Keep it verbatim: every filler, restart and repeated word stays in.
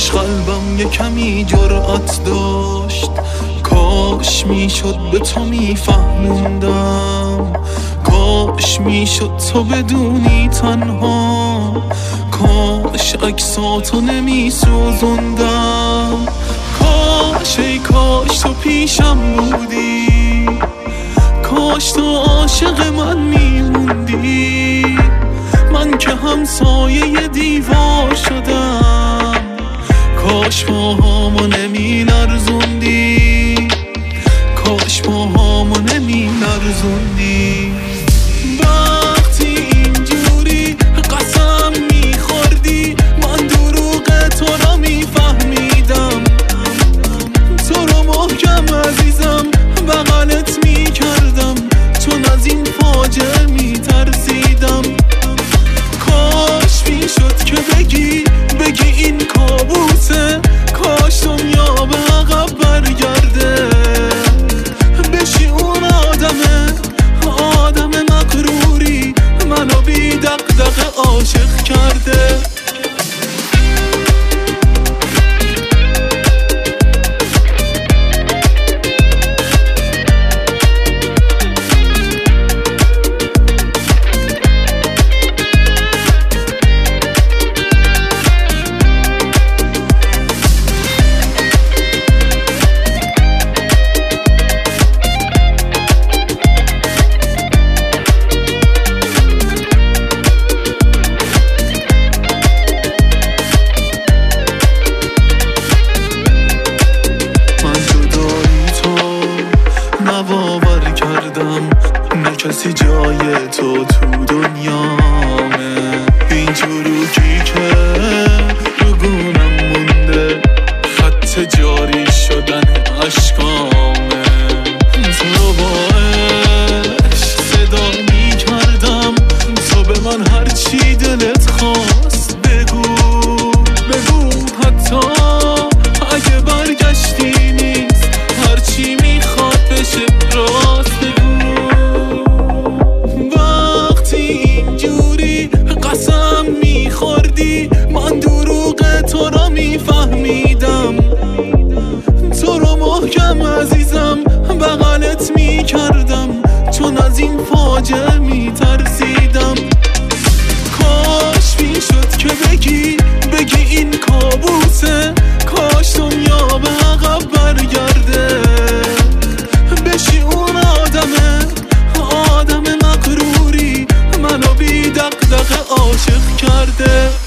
کاش قلبم یه کمی جرأت داشت، کاش میشد به تو میفهموندم، کاش میشد تو بدونی تنها، کاش عکساتو نمیسوزوندم، کاش ای کاش تو پیشم بودی، کاش تو عاشق من میموندی، من که همسایه دیوار شدم، کاش پاهامو نمی لرزوندی، کاش پاهامو نمی لرزوندی. وقتی اینجوری قسم میخوردی من دروغ تو را میفهمیدم، تو رو محکم عزیزم بغلت میکردم، چون از این فاجعه میترسیدم، کاش میشد که بگی بگی این کابوسه، کاش دنیا به عقب برگرده، بشی اون آدمه آدم مغروری منو بی دغدغه عاشق کرده. باور کردم نه کسی جای تو تو دنیامه، این چروکی که رو گونم مونده خط جاری شدن عشقامه، تو رو با عشق صدا می کردم، تو به من هرچی دلت خواست بگو بگو، حتی اگه برگشتی نیست هرچی میخواد بشه راست بگو. وقتی اینجوری قسم میخوردی من دروغ تو را میفهمیدم، تو رو محکم عزیزم بغلت میکردم، چون از این فاجعه میترسیدم، کاش میشد که بگی بگی این کابوسه، کاش دنیا به عقب برگرده، بشی اون آدمه آدم مغروری منو بی دغدغه عاشق کرده.